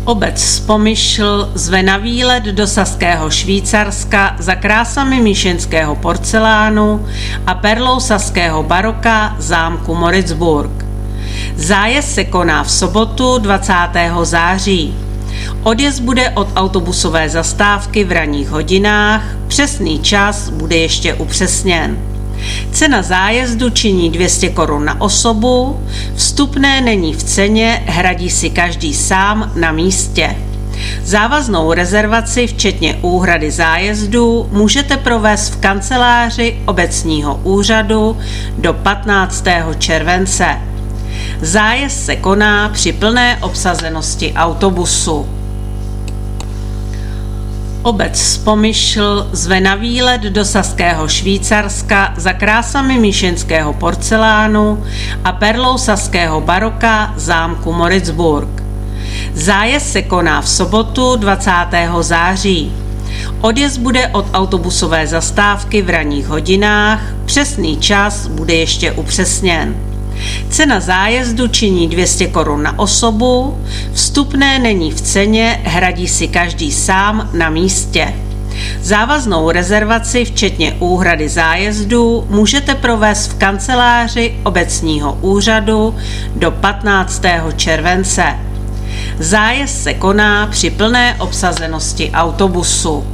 Obec Spomyšl zve na výlet do saského Švýcarska za krásami míšeňského porcelánu a perlou saského baroka zámku Moritzburg. Zájezd se koná v sobotu 20. září. Odjezd bude od autobusové zastávky v ranních hodinách, přesný čas bude ještě upřesněn. Cena zájezdu činí 200 korun na osobu, vstupné není v ceně, hradí si každý sám na místě. Závaznou rezervaci včetně úhrady zájezdu můžete provést v kanceláři obecního úřadu do 15. července. Zájezd se koná při plné obsazenosti autobusu. Obec Spomyšl zve na výlet do saského Švýcarska za krásami míšeňského porcelánu a perlou saského baroka zámku Moritzburg. Zájezd se koná v sobotu 20. září. Odjezd bude od autobusové zastávky v ranních hodinách, přesný čas bude ještě upřesněn. Cena zájezdu činí 200 korun na osobu, vstupné není v ceně, hradí si každý sám na místě. Závaznou rezervaci včetně úhrady zájezdu můžete provést v kanceláři obecního úřadu do 15. července. Zájezd se koná při plné obsazenosti autobusu.